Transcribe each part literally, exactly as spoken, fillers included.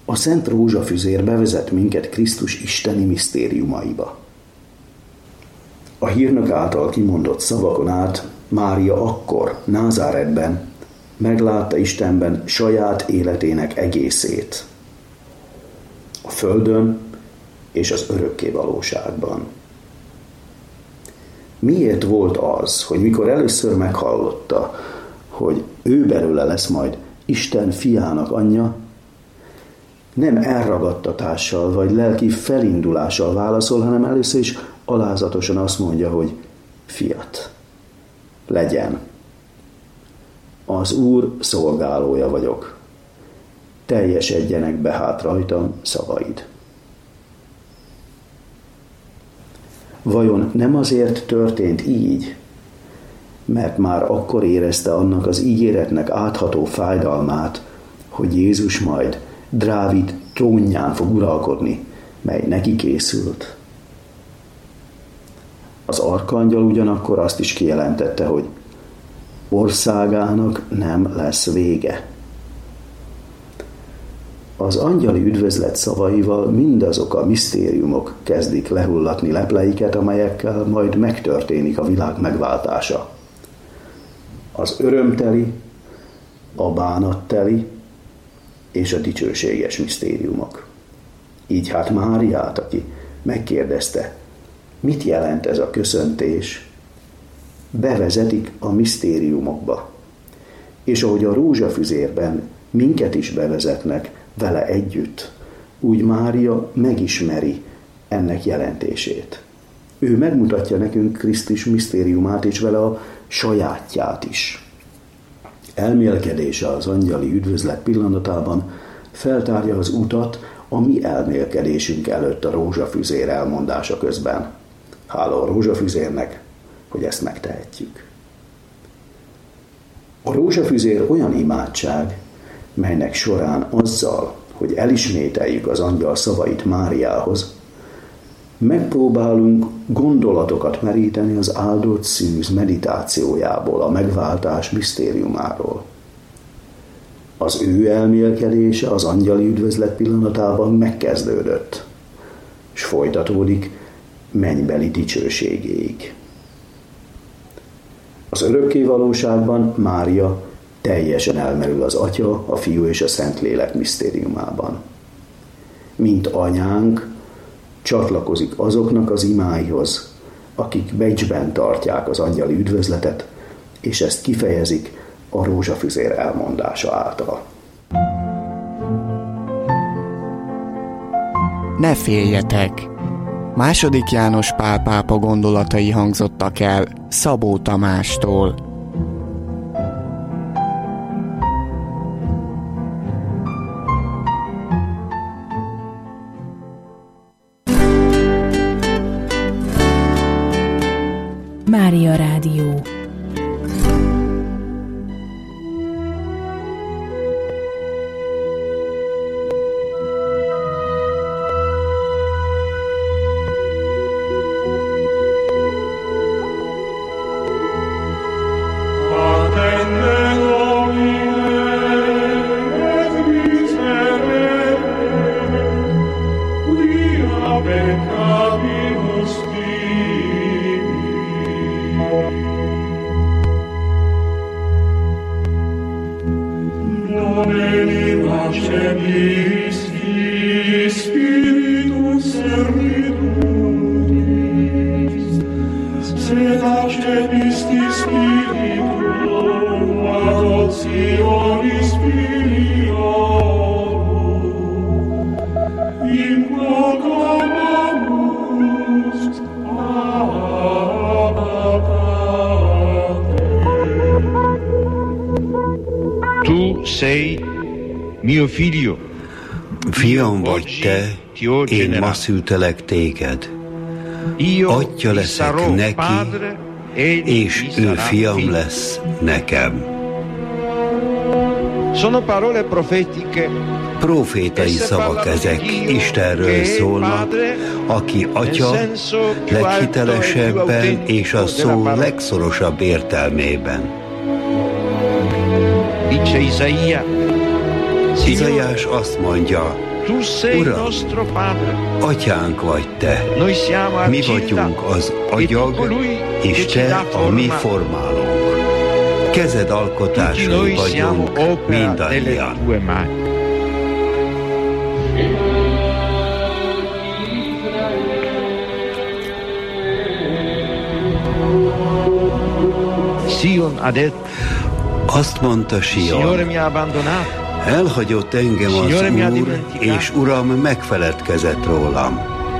A Szent Rózsafüzér bevezet minket Krisztus isteni misztériumaiba. A hírnök által kimondott szavakon át Mária akkor, Názáretben meglátta Istenben saját életének egészét. A földön és az örökké valóságban. Miért volt az, hogy mikor először meghallotta, hogy ő belőle lesz majd Isten fiának anyja, nem elragadtatással vagy lelki felindulással válaszol, hanem először is alázatosan azt mondja, hogy fiat, legyen. Az Úr szolgálója vagyok. Teljesedjenek be hát rajtam szavaid. Vajon nem azért történt így, mert már akkor érezte annak az ígéretnek átható fájdalmát, hogy Jézus majd Dávid trónján fog uralkodni, mely neki készült? Az arkangyal ugyanakkor azt is kijelentette, hogy országának nem lesz vége. Az angyali üdvözlet szavaival mindazok a misztériumok kezdik lehullatni lepleiket, amelyekkel majd megtörténik a világ megváltása. Az örömteli, a bánatteli és a dicsőséges misztériumok. Így hát Máriát, aki megkérdezte, mit jelent ez a köszöntés, bevezetik a misztériumokba. És ahogy a rózsafüzérben minket is bevezetnek vele együtt, úgy Mária megismeri ennek jelentését. Ő megmutatja nekünk Krisztus misztériumát és vele a sajátját is. Elmélkedése az angyali üdvözlet pillanatában feltárja az utat a mi elmélkedésünk előtt a rózsafüzér elmondása közben. Hála a rózsafüzérnek, hogy ezt megtehetjük. A rózsafüzér olyan imádság, melynek során azzal, hogy elismételjük az angyal szavait Máriához, megpróbálunk gondolatokat meríteni az áldott szűz meditációjából, a megváltás misztériumáról. Az ő elmélkedése az angyali üdvözlet pillanatában megkezdődött, és folytatódik mennybeli dicsőségéig. Az örökké valóságban Mária teljesen elmerül az Atya, a Fiú és a Szentlélek misztériumában. Mint anyánk, csatlakozik azoknak az imáihoz, akik becsben tartják az angyali üdvözletet, és ezt kifejezik a rózsafüzér elmondása által. Ne féljetek! Második János Pál pápa gondolatai hangzottak el Szabó Tamástól. Mária Rádió. Fiam vagy te, én ma szültelek téged. Atya leszek neki, és ő fiam lesz nekem. Profétai szavak ezek, Istenről szólnak, aki Atya leghitelesebben és a szó legszorosabb értelmében. Izaiás azt mondja, Uram, atyánk vagy te, mi vagyunk az agyag, és te a mi formálónk. Kezed alkotásai vagyunk mindannyian. Azt mondta Sion, elhagyott engem az Úr, és Uram megfeledkezett rólam.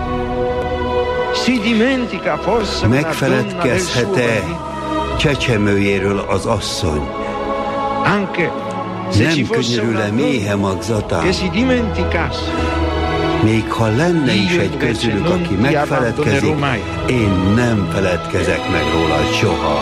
Megfeledkezhet-e csecsemőjéről az asszony? Nem könyörül-e méhe magzatán? Még ha lenne is egy közülük, aki megfeledkezik, én nem feledkezek meg róla soha.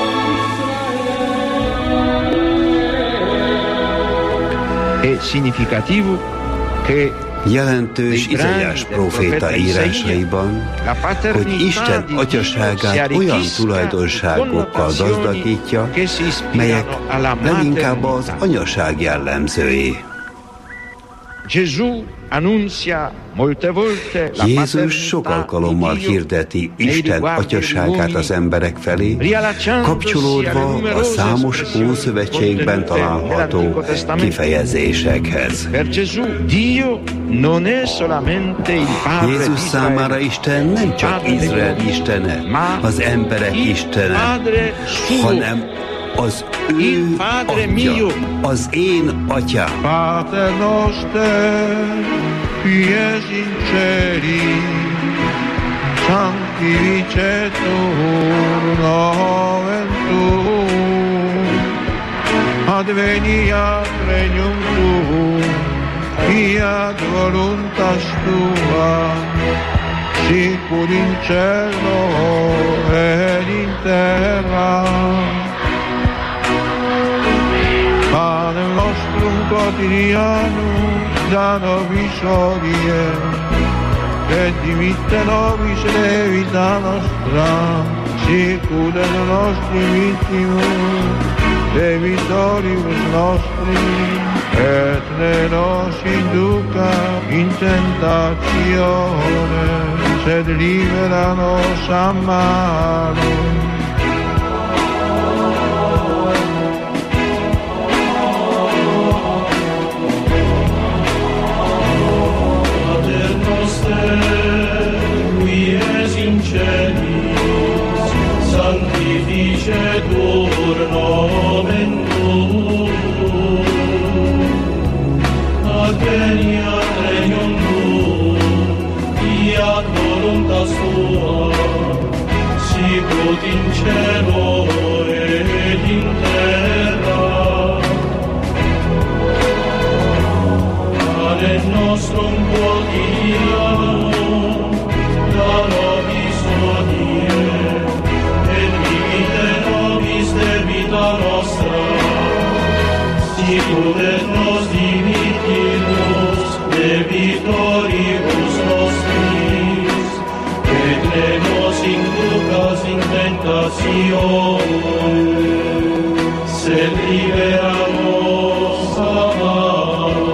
Jelentős Izaiás próféta írásaiban, hogy Isten atyaságát olyan tulajdonságokkal gazdagítja, melyek leginkább az anyaság jellemzői. Jézus sok alkalommal hirdeti Isten atyaságát az emberek felé, kapcsolódva a számos Ószövetségben található kifejezésekhez. Jézus számára Isten nem csak Izrael istene, az emberek istene, hanem az ő atya, az én atyám. Pater noster, qui es in celi, sanctificetur nomen tuum, adveniat regnum tuum, fiat voluntas tua, sicut in cielo et in terra. Panem nostrum quotidianum da nobis hodie, et dimitte nobis levita nostra, sicut et nostri vittimus, debitoribus nostri, et ne nos induca in tentatione, sed libera nos a malo. Qui es in celis, sanctificetur nomen tuum, adveniat regnum tuum, fiat voluntas tua, sicut in cielo et in terra. Panem nostrum quotidianum da nobis hodie, et dimitte nobis debita nostra, sicut et nos dimittimus debitoribus nostris, et ne nos inducas in tentatione, sed libera nos a malo.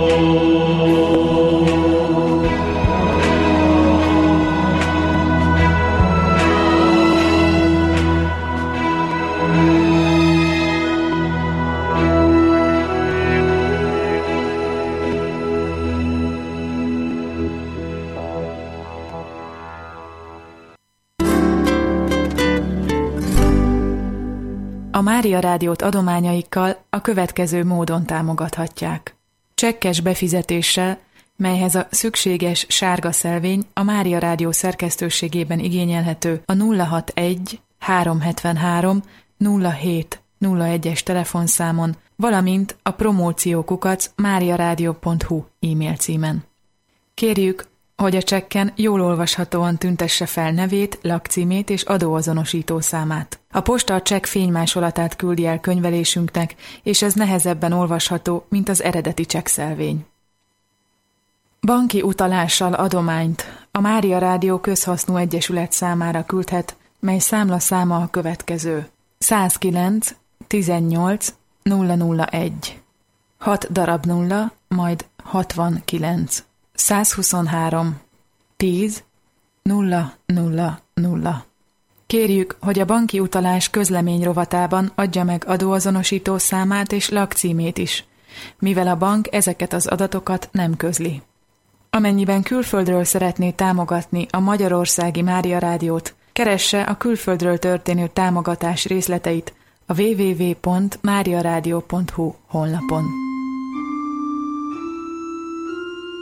A Mária Rádiót adományaikkal a következő módon támogathatják. Csekkes befizetéssel, melyhez a szükséges sárga szelvény a Mária Rádió szerkesztőségében igényelhető a nulla hatvanegy háromszázhetvenhárom nulla hét nulla egyes telefonszámon, valamint a promóciókukac máriaradio pont hu e-mail címen. Kérjük, hogy a csekken jól olvashatóan tüntesse fel nevét, lakcímét és adóazonosító számát. A posta a csekk fénymásolatát küldi el könyvelésünknek, és ez nehezebben olvasható, mint az eredeti csekkszelvény. Banki utalással adományt a Mária Rádió Közhasznú Egyesület számára küldhet, mely számlaszáma a következő: százkilenc tizennyolc nulla nulla egy. hat darab nulla, majd hatvankilenc. százhuszonhárom. tíz. nulla nulla nulla. Kérjük, hogy a banki utalás közlemény rovatában adja meg adóazonosító számát és lakcímét is, mivel a bank ezeket az adatokat nem közli. Amennyiben külföldről szeretné támogatni a Magyarországi Mária Rádiót, keresse a külföldről történő támogatás részleteit a double-u double-u double-u pont mária rádió pont hu honlapon.